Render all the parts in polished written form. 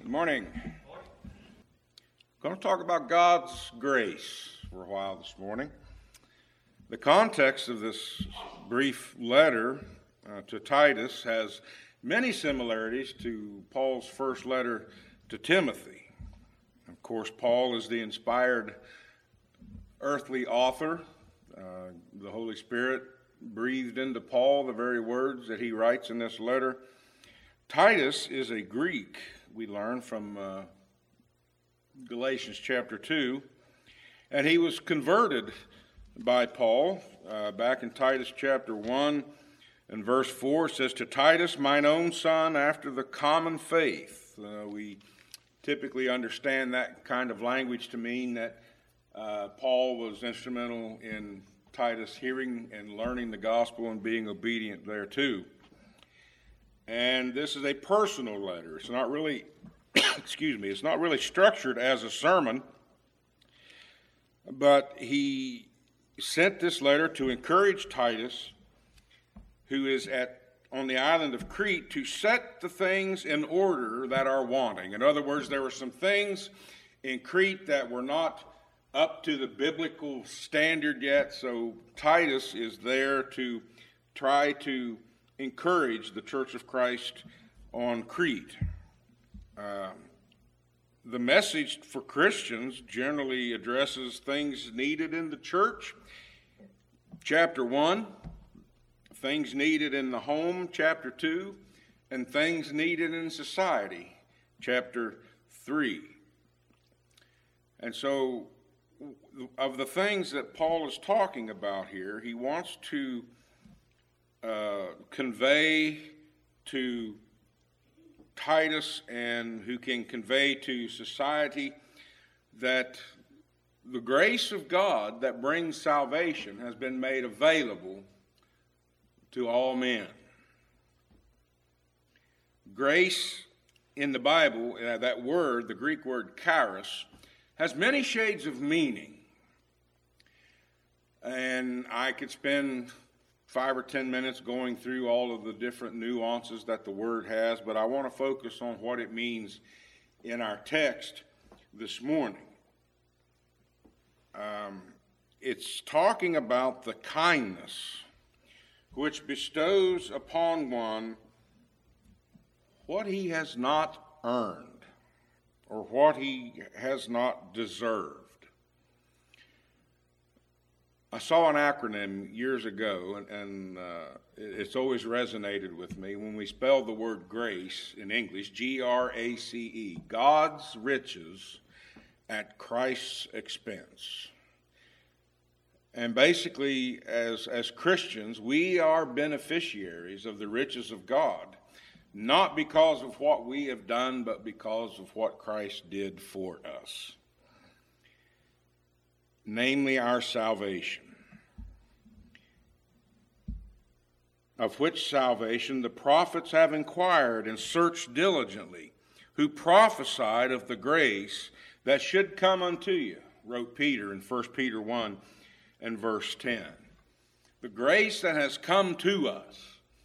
Good morning. I'm going to talk about God's grace for a while this morning. The context of this brief letter to Titus has many similarities to Paul's first letter to Timothy. Of course, Paul is the inspired earthly author. The Holy Spirit breathed into Paul the very words that he writes in this letter. Titus is a Greek, we learn from Galatians chapter 2, and he was converted by Paul back in Titus chapter 1 and verse 4. It says, "To Titus, mine own son, after the common faith." We typically understand that kind of language to mean that Paul was instrumental in Titus hearing and learning the gospel and being obedient thereto. And this is a personal letter. It's not really, it's not really structured as a sermon, but he sent this letter to encourage Titus, who is on the island of Crete, to set the things in order that are wanting. In other words, there were some things in Crete that were not up to the biblical standard yet, so Titus is there to try to encourage the Church of Christ on Crete. The message for Christians generally addresses things needed in the church. Chapter 1, things needed in the home, chapter 2, and things needed in society, chapter 3. And so, of the things that Paul is talking about here, he wants to convey to Titus, and who can convey to society, that the grace of God that brings salvation has been made available to all men. Grace in the Bible, that word, the Greek word charis, has many shades of meaning. And I could spend 5 or 10 minutes going through all of the different nuances that the word has, but I want to focus on what it means in our text this morning. It's talking about the kindness which bestows upon one what he has not earned or what he has not deserved. I saw an acronym years ago, and it's always resonated with me when we spell the word grace in English, G-R-A-C-E, God's riches at Christ's expense. And basically, as Christians, we are beneficiaries of the riches of God, not because of what we have done, but because of what Christ did for us, namely our salvation. Of which salvation the prophets have inquired and searched diligently, who prophesied of the grace that should come unto you, wrote Peter in 1 Peter 1 and verse 10. The grace that has come to us.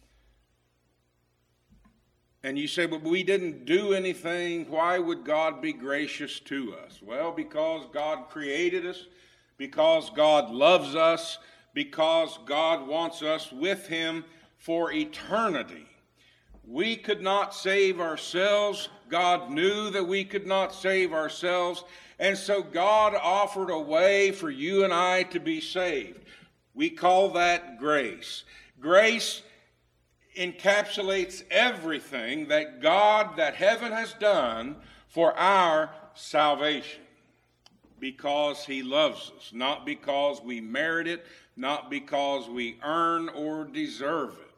And you say, but we didn't do anything. Why would God be gracious to us? Well, because God created us, because God loves us, because God wants us with Him for eternity. We could not save ourselves. God knew that we could not save ourselves. And so God offered a way for you and I to be saved. We call that grace. Grace encapsulates everything that God, that heaven has done for our salvation. Because He loves us, not because we merit it, not because we earn or deserve it.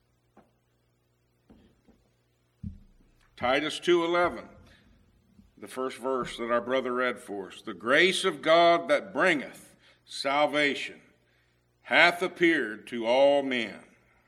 Titus 2:11, the first verse that our brother read for us. The grace of God that bringeth salvation hath appeared to all men.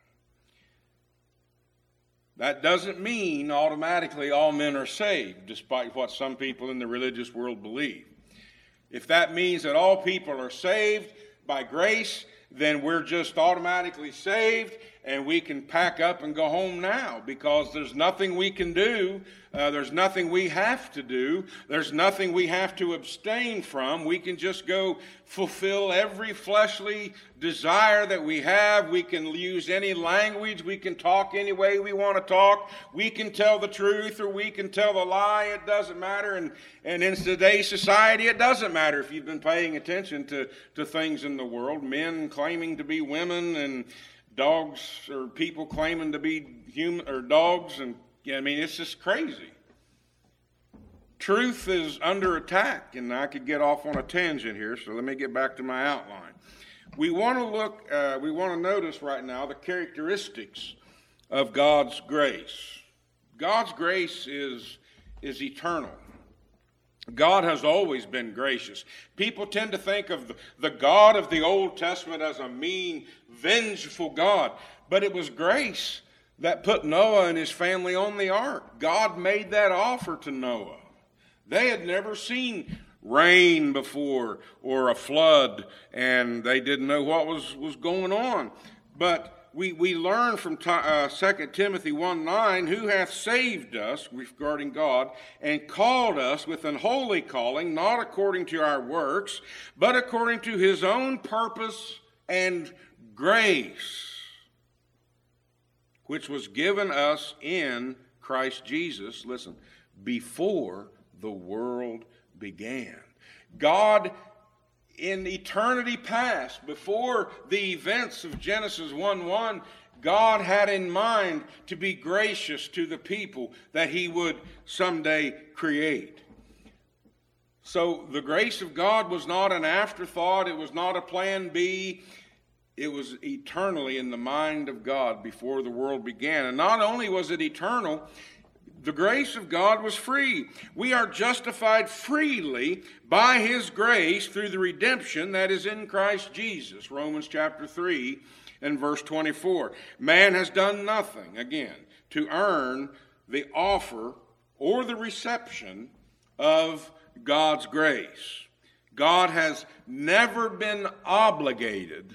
That doesn't mean automatically all men are saved, despite what some people in the religious world believe. If that means that all people are saved by grace, then we're just automatically saved and we can pack up and go home now, because there's nothing we can do. There's nothing we have to do. There's nothing we have to abstain from. We can just go fulfill every fleshly desire that we have. We can use any language. We can talk any way we want to talk. We can tell the truth or we can tell the lie. It doesn't matter. And in today's society, it doesn't matter if you've been paying attention to things in the world. Men claiming to be women, and dogs or people claiming to be human or dogs. And I mean, it's just crazy. Truth is under attack, and I could get off on a tangent here, so let me get back to my outline. We want to notice right now the characteristics of God's grace. God's grace is eternal. God has always been gracious. People tend to think of the God of the Old Testament as a mean, vengeful God, but it was grace that put Noah and his family on the ark. God made that offer to Noah. They had never seen rain before or a flood, and they didn't know what was going on. But we learn from 2 Timothy 1:9, who hath saved us, regarding God, and called us with an holy calling, not according to our works, but according to his own purpose and grace, which was given us in Christ Jesus, listen, before the world began. God, in eternity past, before the events of Genesis 1:1, God had in mind to be gracious to the people that he would someday create. So the grace of God was not an afterthought. It was not a plan B. It was eternally in the mind of God before the world began. And not only was it eternal, the grace of God was free. We are justified freely by his grace through the redemption that is in Christ Jesus. Romans chapter 3 and verse 24. Man has done nothing, again, to earn the offer or the reception of God's grace. God has never been obligated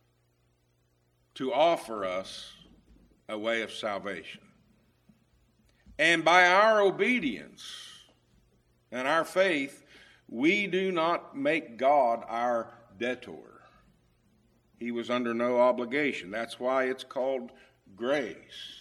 to offer us a way of salvation. And by our obedience and our faith, we do not make God our debtor. He was under no obligation. That's why it's called grace.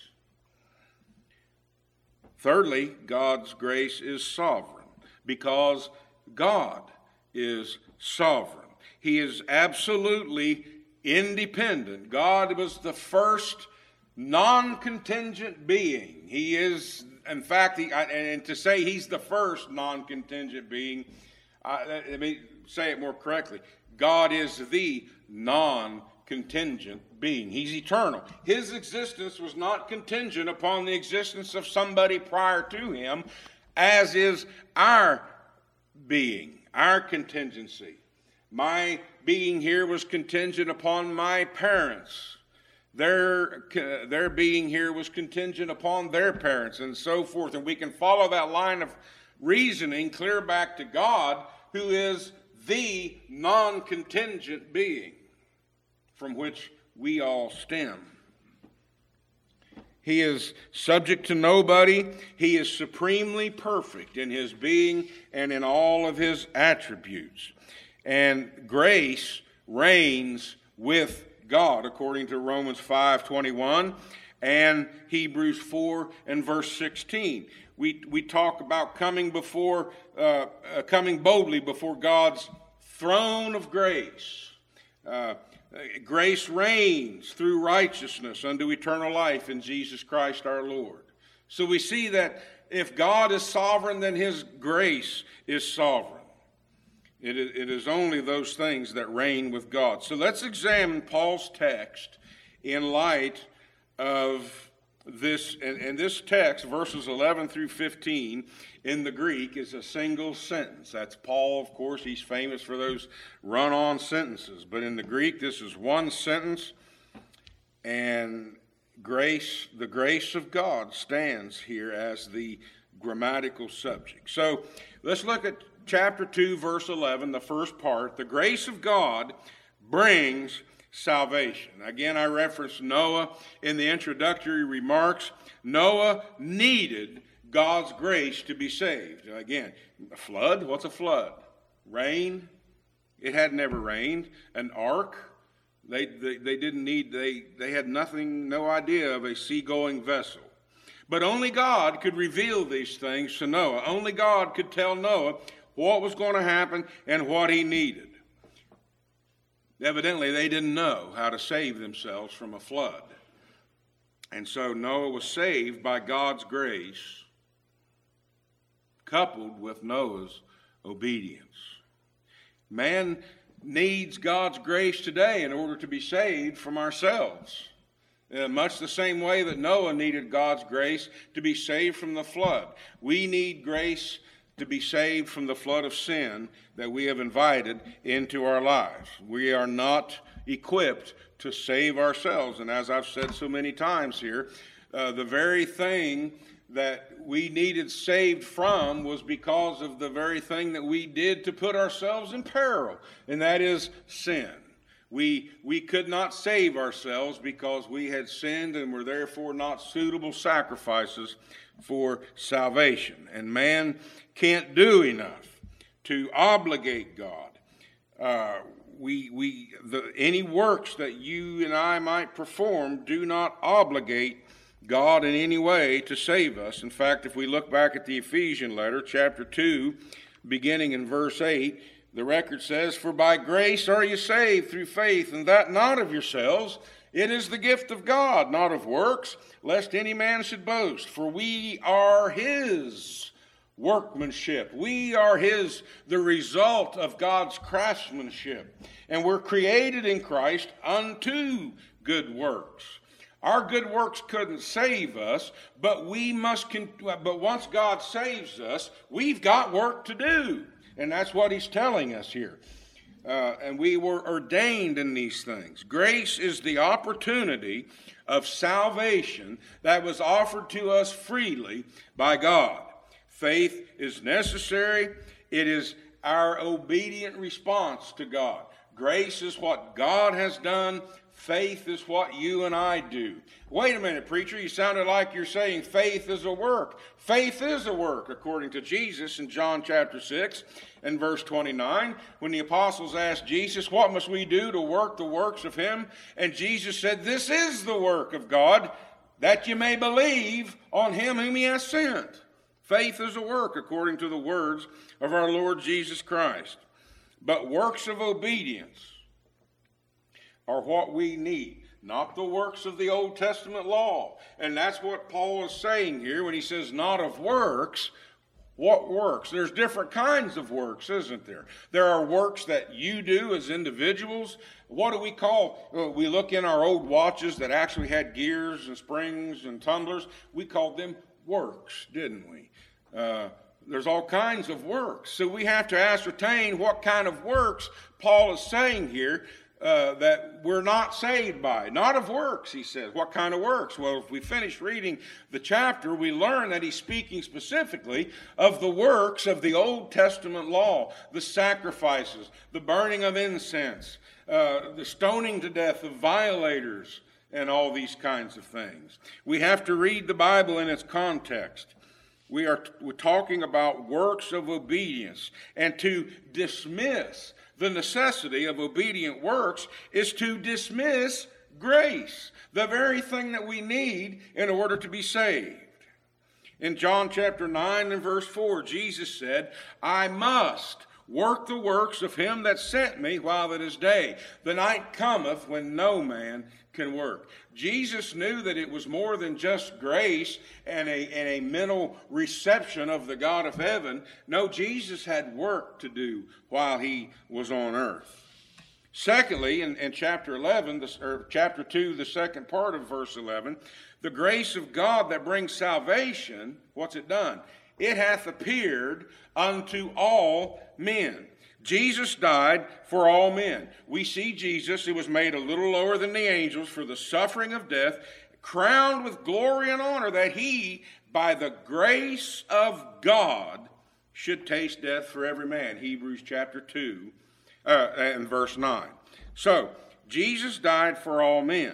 Thirdly, God's grace is sovereign, because God is sovereign. He is absolutely independent. God was the first non-contingent being. He is, in fact, and to say he's the first non-contingent being, let me say it more correctly. God is the non-contingent being. He's eternal. His existence was not contingent upon the existence of somebody prior to him, as is our being, our contingency. My being here was contingent upon my parents. Their being here was contingent upon their parents, and so forth. And we can follow that line of reasoning clear back to God, who is the non-contingent being from which we all stem. He is subject to nobody. He is supremely perfect in his being and in all of his attributes. And grace reigns with God, according to Romans 5:21 and Hebrews 4 and verse 16. We talk about coming boldly before God's throne of grace. Grace reigns through righteousness unto eternal life in Jesus Christ our Lord. So we see that if God is sovereign, then his grace is sovereign. It is only those things that reign with God. So let's examine Paul's text in light of this. And this text, verses 11 through 15, in the Greek is a single sentence. That's Paul, of course. He's famous for those run-on sentences. But in the Greek, this is one sentence. And the grace of God stands here as the grammatical subject. So let's look at chapter 2, verse 11, the first part. The grace of God brings salvation. Again, I referenced Noah in the introductory remarks. Noah needed God's grace to be saved. Again, a flood, what's a flood? Rain. It had never rained. An ark. They didn't need, they had nothing, no idea of a seagoing vessel. But only God could reveal these things to Noah. Only God could tell Noah what was going to happen and what he needed. Evidently, they didn't know how to save themselves from a flood. And so Noah was saved by God's grace, coupled with Noah's obedience. Man needs God's grace today in order to be saved from ourselves. In much the same way that Noah needed God's grace to be saved from the flood. We need grace to be saved from the flood of sin that we have invited into our lives. We are not equipped to save ourselves. And as I've said so many times here, the very thing that we needed saved from was because of the very thing that we did to put ourselves in peril, and that is sin. We could not save ourselves because we had sinned and were therefore not suitable sacrifices for salvation. And man can't do enough to obligate God. Any works that you and I might perform do not obligate God in any way to save us. In fact, if we look back at the Ephesian letter, chapter 2, beginning in verse 8, the record says, "For by grace are you saved through faith, and that not of yourselves. It is the gift of God, not of works, lest any man should boast. For we are his workmanship." We are the result of God's craftsmanship. And we're created in Christ unto good works. Our good works couldn't save us, but once God saves us, we've got work to do. And that's what he's telling us here. And we were ordained in these things. Grace is the opportunity of salvation that was offered to us freely by God. Faith is necessary. It is our obedient response to God. Grace is what God has done. Faith is what you and I do. Wait a minute, preacher. You sounded like you're saying faith is a work. Faith is a work, according to Jesus in John chapter 6 and verse 29. When the apostles asked Jesus, "What must we do to work the works of him?" And Jesus said, "This is the work of God, that you may believe on him whom he has sent." Faith is a work, according to the words of our Lord Jesus Christ. But works of obedience are what we need, not the works of the Old Testament law. And that's what Paul is saying here when he says not of works. What works? There's different kinds of works, isn't there? There are works that you do as individuals. What do we call, we look in our old watches that actually had gears and springs and tumblers. We called them works, didn't we? There's all kinds of works. So we have to ascertain what kind of works Paul is saying here that we're not saved by. Not of works, he says. What kind of works? Well, if we finish reading the chapter, we learn that he's speaking specifically of the works of the Old Testament law, the sacrifices, the burning of incense, the stoning to death of violators, and all these kinds of things. We have to read the Bible in its context. We're talking about works of obedience, and to dismiss the necessity of obedient works is to dismiss grace, the very thing that we need in order to be saved. In John chapter 9 and verse 4, Jesus said, "I must work the works of him that sent me while it is day. The night cometh when no man can work." Jesus knew that it was more than just grace and a mental reception of the God of heaven. No, Jesus had work to do while he was on earth. Secondly, in chapter 11, or chapter 2, the second part of verse 11, the grace of God that brings salvation, what's it done? It hath appeared unto all men. Jesus died for all men. We see Jesus, who was made a little lower than the angels for the suffering of death, crowned with glory and honor, that he, by the grace of God, should taste death for every man. Hebrews chapter 2 and verse 9. So, Jesus died for all men.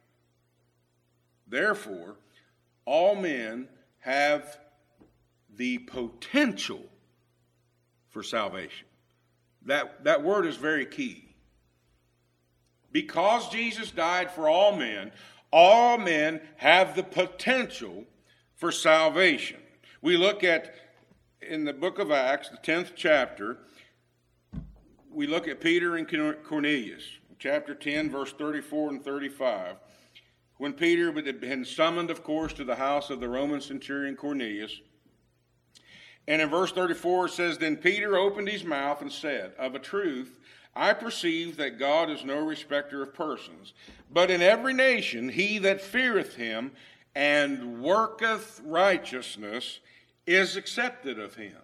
Therefore, all men have the potential for salvation. That word is very key. Because Jesus died for all men have the potential for salvation. We look at, in the book of Acts, the 10th chapter, we look at Peter and Cornelius, chapter 10, verse 34 and 35. When Peter had been summoned, of course, to the house of the Roman centurion Cornelius. And in verse 34 it says, Then Peter opened his mouth and said, Of a truth, I perceive that God is no respecter of persons, but in every nation he that feareth him and worketh righteousness is accepted of him.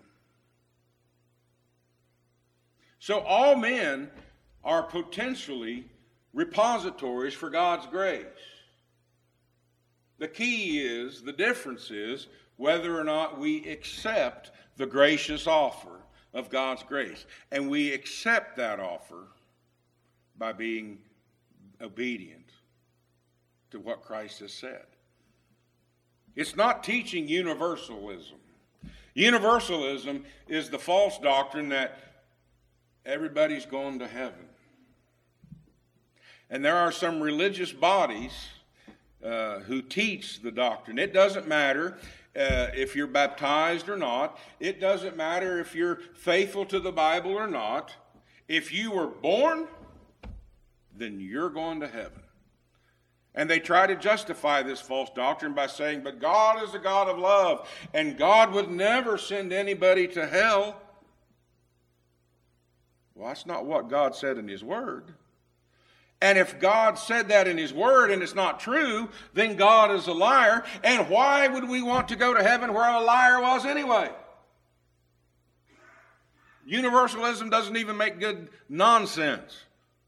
So all men are potentially repositories for God's grace. The key is, the difference is, whether or not we accept the gracious offer of God's grace. And we accept that offer by being obedient to what Christ has said. It's not teaching universalism. Universalism is the false doctrine that everybody's going to heaven. And there are some religious bodies who teach the doctrine. It doesn't matter if you're baptized or not. It doesn't matter if you're faithful to the Bible or not. If you were born, then you're going to heaven. And they try to justify this false doctrine by saying, but God is a God of love, and God would never send anybody to hell. Well, that's not what God said in His Word. And if God said that in His Word and it's not true, then God is a liar. And why would we want to go to heaven where a liar was anyway? Universalism doesn't even make good nonsense.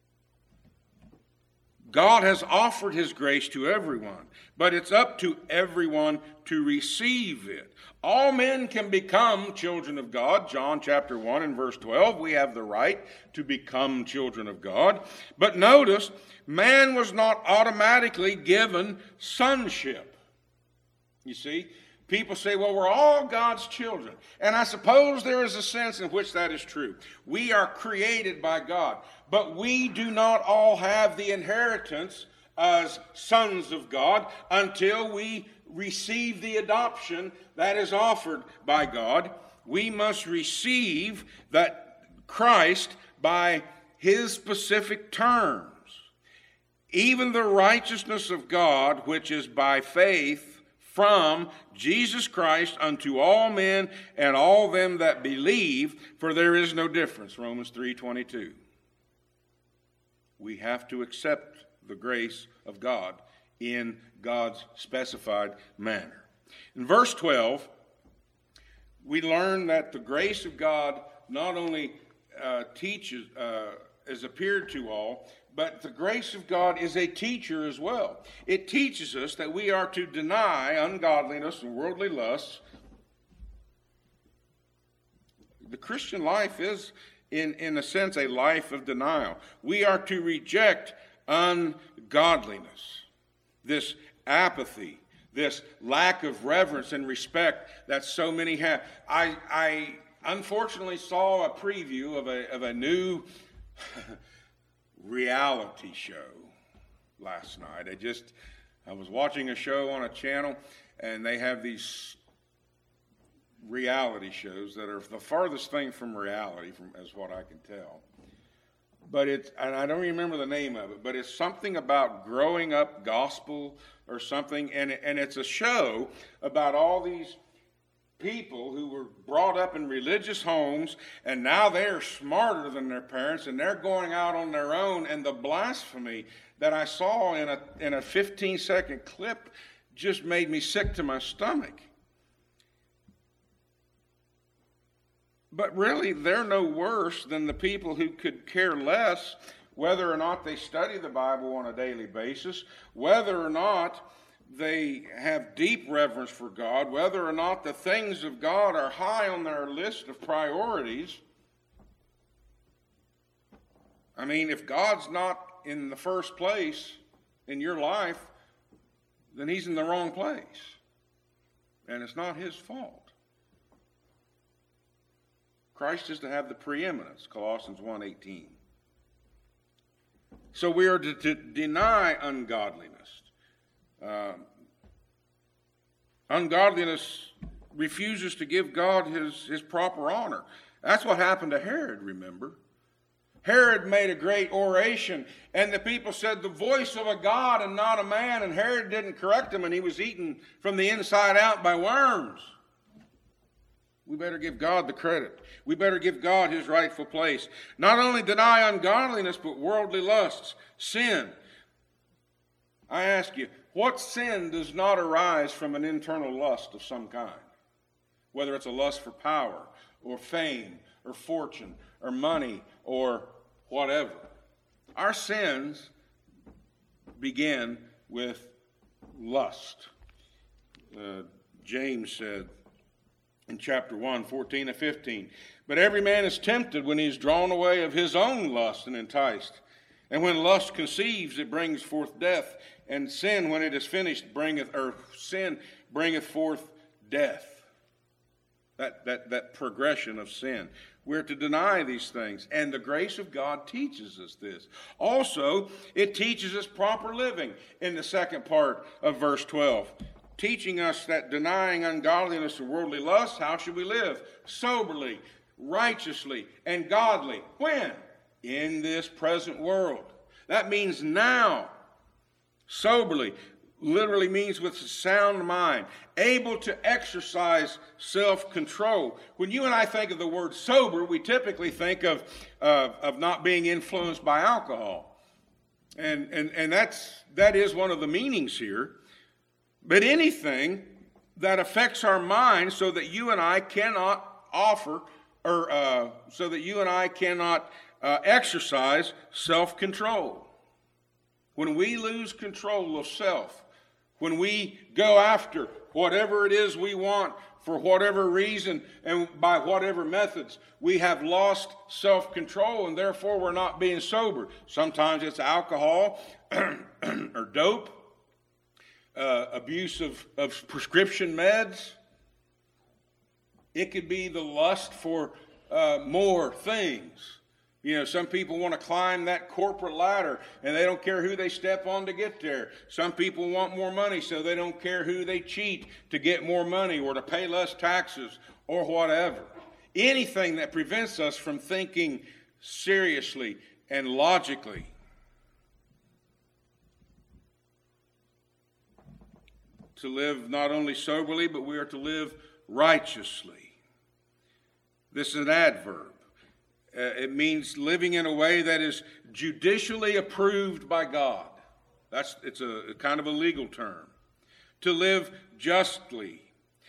God has offered His grace to everyone, but it's up to everyone to receive it. All men can become children of God. John chapter 1 and verse 12, we have the right to become children of God. But notice, man was not automatically given sonship. You see, people say, well, we're all God's children. And I suppose there is a sense in which that is true. We are created by God, but we do not all have the inheritance as sons of God until we receive the adoption that is offered by God. We must receive that Christ by His specific terms. Even the righteousness of God, which is by faith from Jesus Christ unto all men and all them that believe, for there is no difference. Romans 3:22. We have to accept the grace of God in God's specified manner. In verse 12, we learn that the grace of God not only is appeared to all, but the grace of God is a teacher as well. It teaches us that we are to deny ungodliness and worldly lusts. The Christian life is, in a sense, a life of denial. We are to reject ungodliness, this apathy, this lack of reverence and respect that so many have. I unfortunately saw a preview of a new reality show last night. I was watching a show on a channel, and they have these reality shows that are the farthest thing from reality, as what I can tell. But and I don't remember the name of it, but it's something about growing up gospel or something, and it's a show about all these people who were brought up in religious homes, and now they're smarter than their parents, and they're going out on their own, and the blasphemy that I saw in a 15-second clip just made me sick to my stomach. But really, they're no worse than the people who could care less whether or not they study the Bible on a daily basis, whether or not they have deep reverence for God, whether or not the things of God are high on their list of priorities. I mean, if God's not in the first place in your life, then he's in the wrong place. And it's not his fault. Christ is to have the preeminence, Colossians 1:18. So we are to deny ungodliness. Ungodliness refuses to give God his proper honor. That's what happened to Herod, remember? Herod made a great oration, and the people said, the voice of a God and not a man, and Herod didn't correct him, and he was eaten from the inside out by worms. We better give God the credit. We better give God his rightful place. Not only deny ungodliness, but worldly lusts, sin. I ask you, what sin does not arise from an internal lust of some kind? Whether it's a lust for power, or fame, or fortune, or money, or whatever. Our sins begin with lust. James said in chapter 1, 14 and 15, but every man is tempted when he is drawn away of his own lust and enticed. And when lust conceives, it brings forth death. And sin, when it is finished, sin bringeth forth death. That progression of sin. We're to deny these things. And the grace of God teaches us this. Also, it teaches us proper living in the second part of verse 12. Teaching us that denying ungodliness and worldly lust, how should we live? Soberly, righteously, and godly. When? In this present world. That means now. Soberly literally means with a sound mind, able to exercise self-control. When you and I think of the word sober, we typically think of not being influenced by alcohol. And that is one of the meanings here. But anything that affects our mind so that you and I cannot exercise self-control. When we lose control of self, when we go after whatever it is we want for whatever reason and by whatever methods, we have lost self-control and therefore we're not being sober. Sometimes it's alcohol or dope, abuse of prescription meds. It could be the lust for more things. You know, some people want to climb that corporate ladder, and they don't care who they step on to get there. Some people want more money, so they don't care who they cheat to get more money or to pay less taxes or whatever. Anything that prevents us from thinking seriously and logically. To live not only soberly, but we are to live righteously. This is an adverb. It means living in a way that is judicially approved by God. It's a kind of a legal term. To live justly.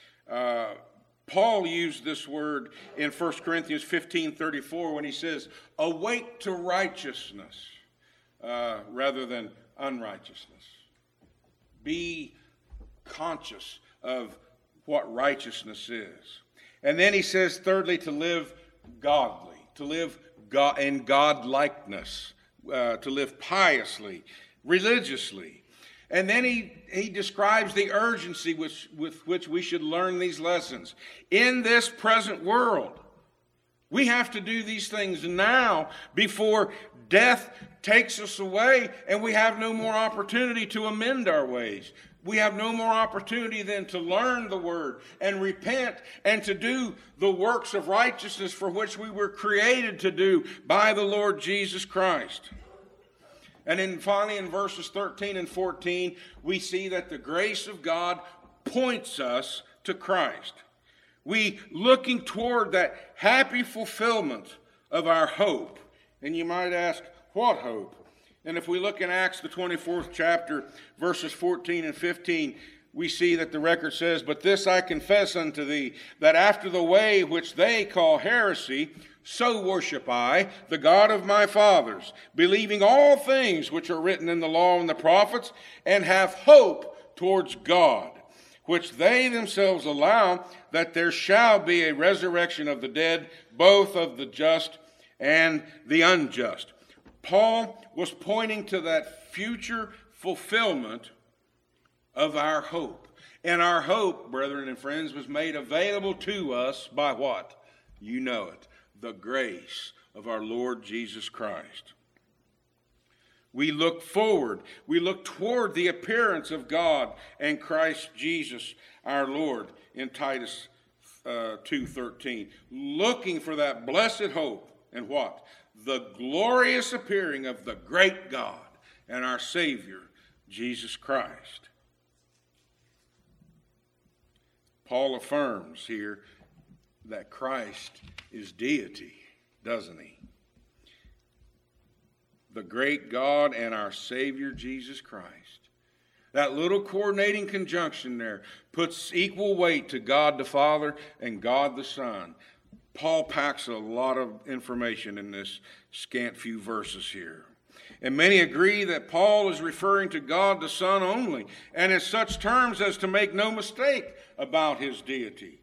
Paul used this word in 1 Corinthians 15:34 when he says, awake to righteousness rather than unrighteousness. Be conscious of what righteousness is. And then he says, thirdly, to live godly. To live in God-likeness, to live piously, religiously. And then he describes the urgency with which we should learn these lessons. In this present world, we have to do these things now before death takes us away and we have no more opportunity to amend our ways. We have no more opportunity then to learn the word and repent and to do the works of righteousness for which we were created to do by the Lord Jesus Christ. And then finally in verses 13 and 14, we see that the grace of God points us to Christ. We looking toward that happy fulfillment of our hope. And you might ask, what hope? And if we look in Acts, the 24th chapter, verses 14 and 15, we see that the record says, but this I confess unto thee, that after the way which they call heresy, so worship I, the God of my fathers, believing all things which are written in the law and the prophets, and have hope towards God, which they themselves allow that there shall be a resurrection of the dead, both of the just and the unjust. Paul was pointing to that future fulfillment of our hope. And our hope, brethren and friends, was made available to us by what? You know it. The grace of our Lord Jesus Christ. We look forward. We look toward the appearance of God and Christ Jesus our Lord in Titus 2:13. Looking for that blessed hope and what? The glorious appearing of the great God and our Savior, Jesus Christ. Paul affirms here that Christ is deity, doesn't he? The great God and our Savior, Jesus Christ. That little coordinating conjunction there puts equal weight to God the Father and God the Son. Paul packs a lot of information in this scant few verses here. And many agree that Paul is referring to God the Son only, and in such terms as to make no mistake about his deity.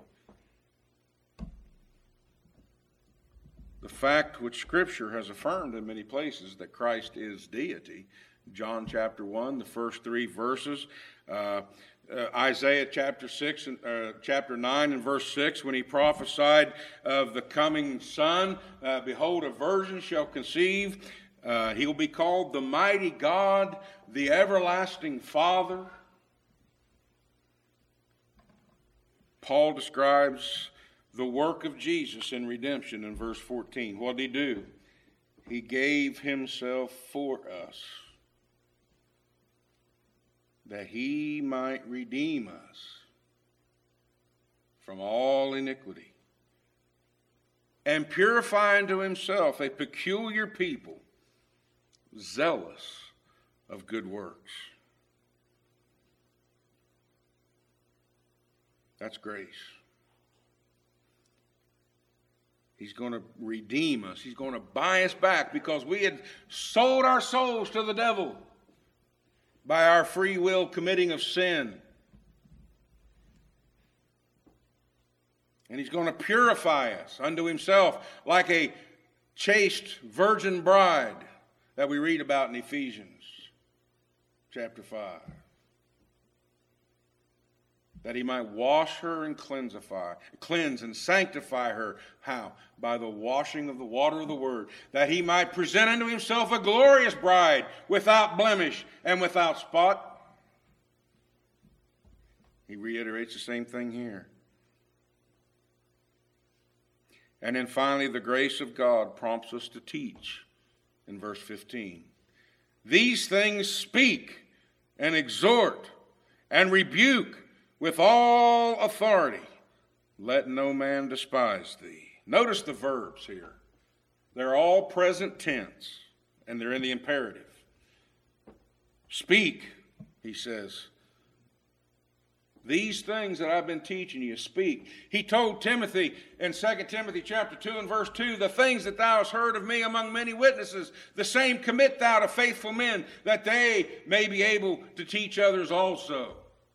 The fact which Scripture has affirmed in many places that Christ is deity. John chapter 1, the first 3 verses. Isaiah chapter 6 and chapter 9 and verse 6, when he prophesied of the coming Son, behold, a virgin shall conceive. He will be called the mighty God, the everlasting Father. Paul describes the work of Jesus in redemption in verse 14. What did he do? He gave himself for us, that he might redeem us from all iniquity, and purify unto himself a peculiar people, zealous of good works. That's grace. He's going to redeem us. He's going to buy us back because we had sold our souls to the devil by our free will committing of sin. And he's going to purify us unto himself like a chaste virgin bride that we read about in Ephesians chapter 5. That he might wash her and cleanse and sanctify her. How? By the washing of the water of the word. That he might present unto himself a glorious bride, without blemish and without spot. He reiterates the same thing here. And then finally, the grace of God prompts us to teach in verse 15. These things speak and exhort and rebuke with all authority. Let no man despise thee. Notice the verbs here. They're all present tense, and they're in the imperative. Speak, he says. These things that I've been teaching you, speak. He told Timothy in 2 Timothy chapter 2 and verse 2, the things that thou hast heard of me among many witnesses, the same commit thou to faithful men, that they may be able to teach others also.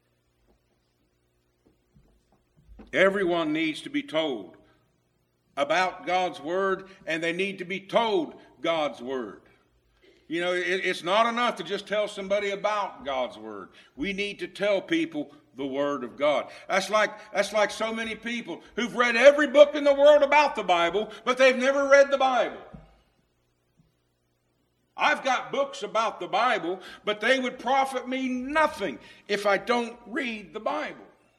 Everyone needs to be told about God's word, and they need to be told God's word. You know, it's not enough to just tell somebody about God's word. We need to tell people the word of God. That's like so many people who've read every book in the world about the Bible, but they've never read the Bible. I've got books about the Bible, but they would profit me nothing if I don't read the Bible.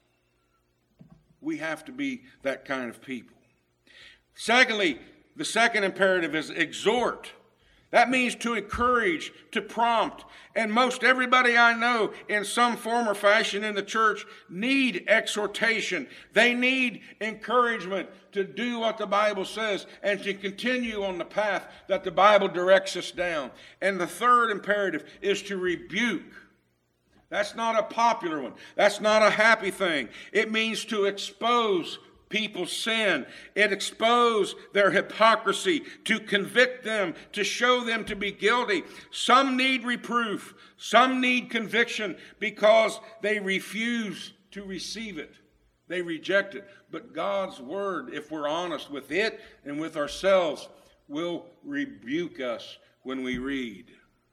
We have to be that kind of people. Secondly, the second imperative is exhort. That means to encourage, to prompt. And most everybody I know in some form or fashion in the church need exhortation. They need encouragement to do what the Bible says and to continue on the path that the Bible directs us down. And the third imperative is to rebuke. That's not a popular one. That's not a happy thing. It means to expose people's sin. It exposes their hypocrisy, to convict them, to show them to be guilty. Some need reproof. Some need conviction because they refuse to receive it. They reject it. But God's word, if we're honest with it and with ourselves, will rebuke us when we read,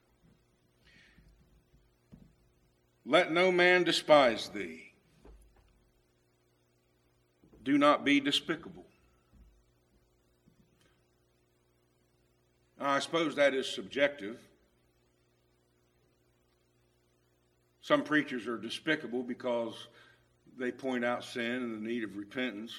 "Let no man despise thee. Do not be despicable." Now, I suppose that is subjective. Some preachers are despicable because they point out sin and the need of repentance.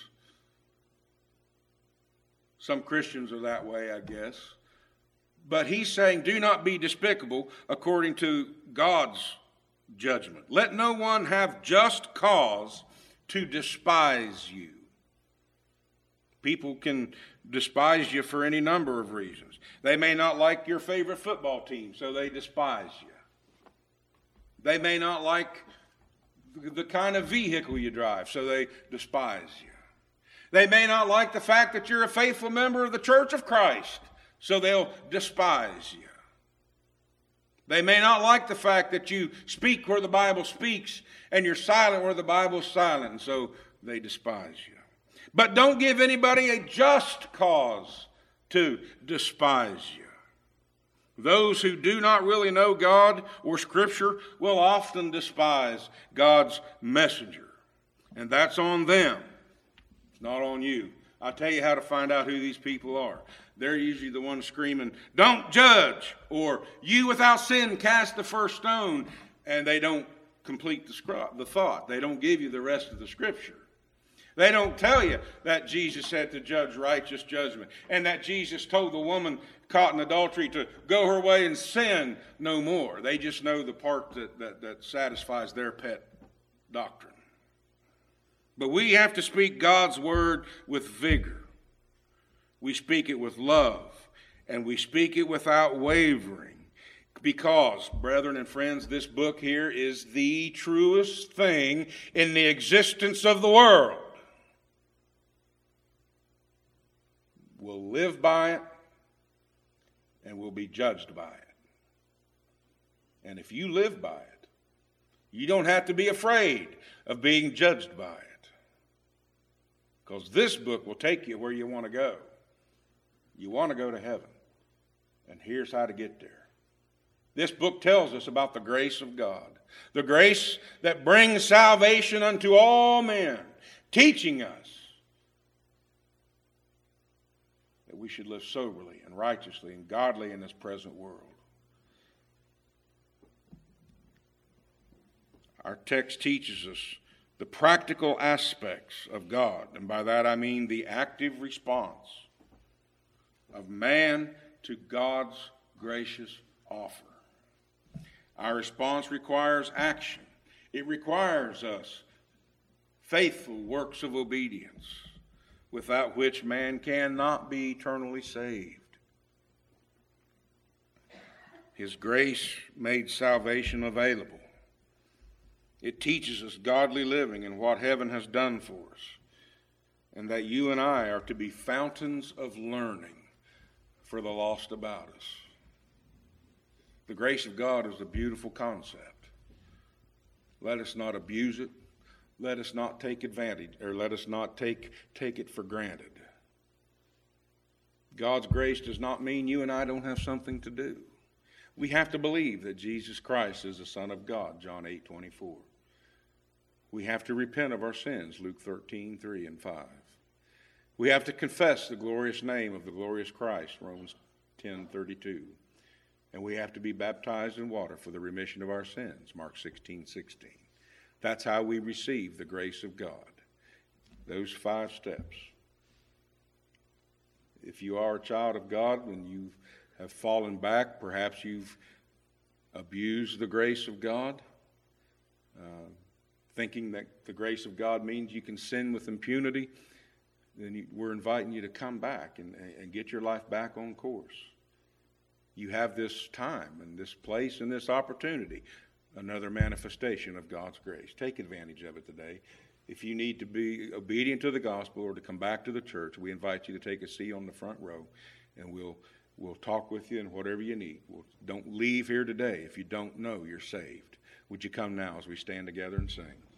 Some Christians are that way, I guess. But he's saying, do not be despicable according to God's judgment. Let no one have just cause to despise you. People can despise you for any number of reasons. They may not like your favorite football team, so they despise you. They may not like the kind of vehicle you drive, so they despise you. They may not like the fact that you're a faithful member of the Church of Christ, so they'll despise you. They may not like the fact that you speak where the Bible speaks and you're silent where the Bible's silent, and so they despise you. But don't give anybody a just cause to despise you. Those who do not really know God or Scripture will often despise God's messenger. And that's on them. It's not on you. I'll tell you how to find out who these people are. They're usually the ones screaming, "Don't judge," or "You without sin cast the first stone," and they don't complete the thought. They don't give you the rest of the Scripture. They don't tell you that Jesus said to judge righteous judgment, and that Jesus told the woman caught in adultery to go her way and sin no more. They just know the part that satisfies their pet doctrine. But we have to speak God's word with vigor. We speak it with love, and we speak it without wavering. Because, brethren and friends, this book here is the truest thing in the existence of the world. We'll live by it, and we'll be judged by it. And if you live by it, you don't have to be afraid of being judged by it. Because this book will take you where you want to go. You want to go to heaven. And here's how to get there. This book tells us about the grace of God. The grace that brings salvation unto all men, teaching us that we should live soberly and righteously and godly in this present world. Our text teaches us the practical aspects of God, and by that I mean the active response of man to God's gracious offer. Our response requires action. It requires us faithful works of obedience, without which man cannot be eternally saved. His grace made salvation available. It teaches us godly living and what heaven has done for us, and that you and I are to be fountains of learning for the lost about us. The grace of God is a beautiful concept. Let us not abuse it. Let us not take advantage, or let us not take it for granted. God's grace does not mean you and I don't have something to do. We have to believe that Jesus Christ is the Son of God, John 8:24. We have to repent of our sins, Luke 13:3 and 5. We have to confess the glorious name of the glorious Christ, Romans 10:32. And we have to be baptized in water for the remission of our sins, Mark 16:16. That's how we receive the grace of God. Those 5 steps. If you are a child of God and you have fallen back, perhaps you've abused the grace of God, thinking that the grace of God means you can sin with impunity, then we're inviting you to come back and get your life back on course. You have this time and this place and this opportunity, another manifestation of God's grace. Take advantage of it today. If you need to be obedient to the gospel or to come back to the church, we invite you to take a seat on the front row, and we'll talk with you and whatever you need. Don't leave here today if you don't know you're saved. Would you come now as we stand together and sing?